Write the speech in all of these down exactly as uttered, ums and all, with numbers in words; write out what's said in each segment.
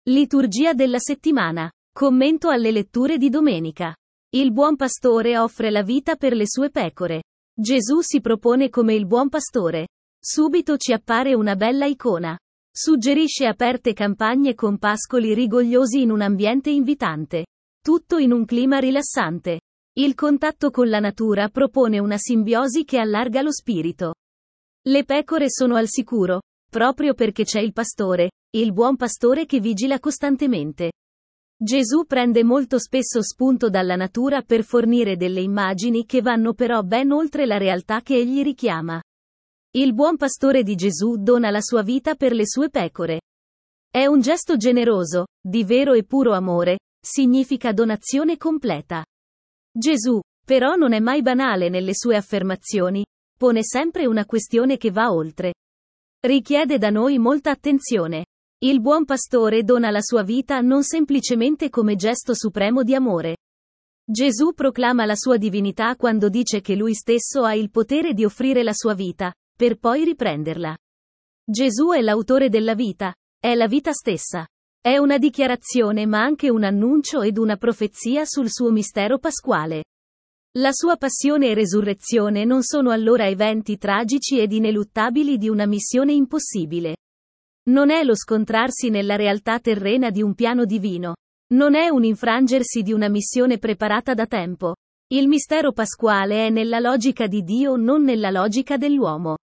Liturgia della settimana. Commento alle letture di domenica. Il buon pastore offre la vita per le sue pecore. Gesù si propone come il buon pastore. Subito ci appare una bella icona. Suggerisce aperte campagne con pascoli rigogliosi in un ambiente invitante. Tutto in un clima rilassante. Il contatto con la natura propone una simbiosi che allarga lo spirito. Le pecore sono al sicuro, proprio perché c'è il pastore, il buon pastore che vigila costantemente. Gesù prende molto spesso spunto dalla natura per fornire delle immagini che vanno però ben oltre la realtà che egli richiama. Il buon pastore di Gesù dona la sua vita per le sue pecore. È un gesto generoso, di vero e puro amore, significa donazione completa. Gesù, però, non è mai banale nelle sue affermazioni, pone sempre una questione che va oltre. Richiede da noi molta attenzione. Il buon pastore dona la sua vita non semplicemente come gesto supremo di amore. Gesù proclama la sua divinità quando dice che lui stesso ha il potere di offrire la sua vita, per poi riprenderla. Gesù è l'autore della vita, è la vita stessa. È una dichiarazione ma anche un annuncio ed una profezia sul suo mistero pasquale. La sua passione e resurrezione non sono allora eventi tragici ed ineluttabili di una missione impossibile. Non è lo scontrarsi nella realtà terrena di un piano divino. Non è un infrangersi di una missione preparata da tempo. Il mistero pasquale è nella logica di Dio, non nella logica dell'uomo.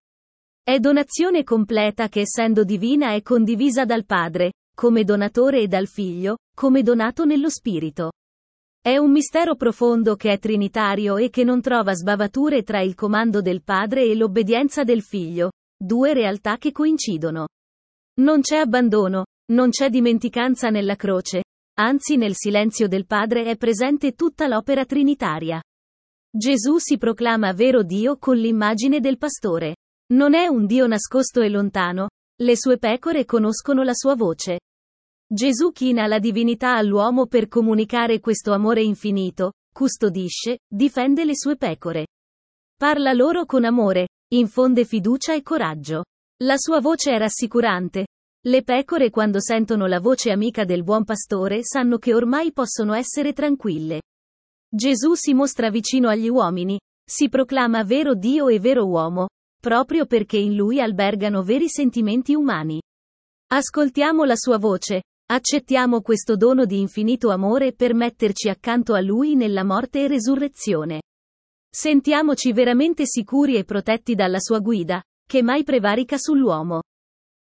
È donazione completa che, essendo divina, è condivisa dal Padre, come donatore, e dal Figlio, come donato nello Spirito. È un mistero profondo che è trinitario e che non trova sbavature tra il comando del Padre e l'obbedienza del Figlio, due realtà che coincidono. Non c'è abbandono, non c'è dimenticanza nella croce, anzi nel silenzio del Padre è presente tutta l'opera trinitaria. Gesù si proclama vero Dio con l'immagine del pastore. Non è un Dio nascosto e lontano, le sue pecore conoscono la sua voce. Gesù china la divinità all'uomo per comunicare questo amore infinito, custodisce, difende le sue pecore. Parla loro con amore, infonde fiducia e coraggio. La sua voce è rassicurante. Le pecore, quando sentono la voce amica del buon pastore, sanno che ormai possono essere tranquille. Gesù si mostra vicino agli uomini, si proclama vero Dio e vero uomo, proprio perché in lui albergano veri sentimenti umani. Ascoltiamo la sua voce. Accettiamo questo dono di infinito amore per metterci accanto a lui nella morte e resurrezione. Sentiamoci veramente sicuri e protetti dalla sua guida, che mai prevarica sull'uomo.